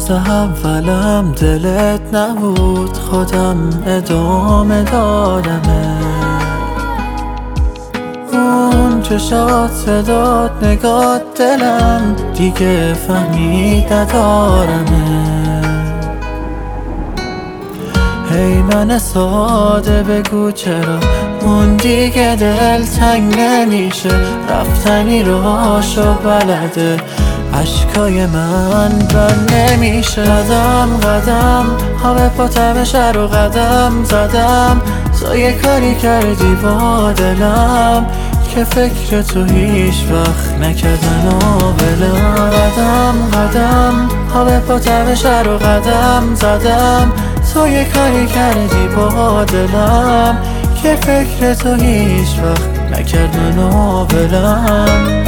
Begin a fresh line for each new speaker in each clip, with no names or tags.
روز اولم دلت نبود، خودم ادامه دادمه. اون چشات، صدات، نگات، دلم دیگه فهمید ندارمه. هی من ساده بگو چرا اون دیگه دل تنگ نمیشه؟ رفتنی راشو بلده، عشقای من بند نمیشه. قدم قدم همه پاتمش رو قدم زدم، تو یه کاری کردی با دلم که فکر تو هیچ وقت نکردن و بلم. قدم قدم همه پاتمش رو قدم زدم، تو یه کاری کردی با دلم که فکر تو هیچ وقت نکرد منو بلم.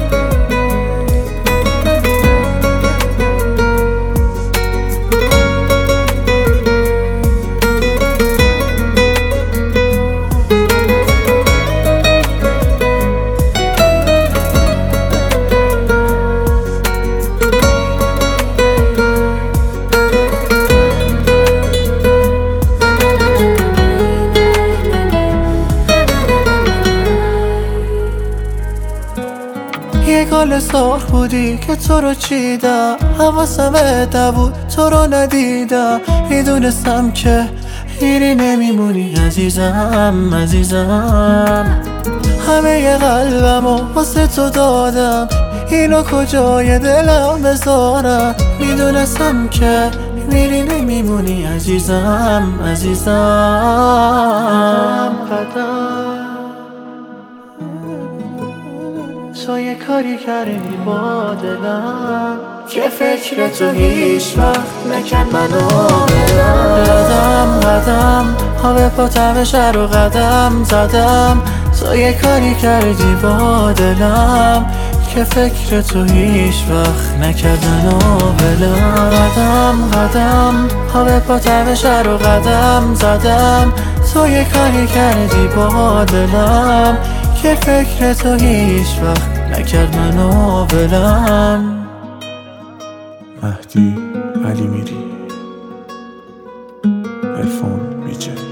یه گل سرخ بودی که تو رو چیدم، حواسم نبود تو رو ندیدم. میدونستم که میری نمیمونی عزیزم عزیزم. همه قلبمو واسه تو دادم، اینو کجای دلم بذارم؟ میدونستم که میری نمیمونی عزیزم عزیزم. تو یه کاری کردی با دلم که فکر تو هیچ وقت نکرد منو بلم. قدم قدم همه پاتمش رو قدم زدم، تو یه کاری کردی با دلم که فکر تو هیچ وقت نکرد منو بلم. قدم قدم همه پاتمش رو قدم زدم، تو یه کاری کردی با دلم که فکر تو هیچ وقت نکرد منو بلم.
مهدی علی میری، عرفان بیچه.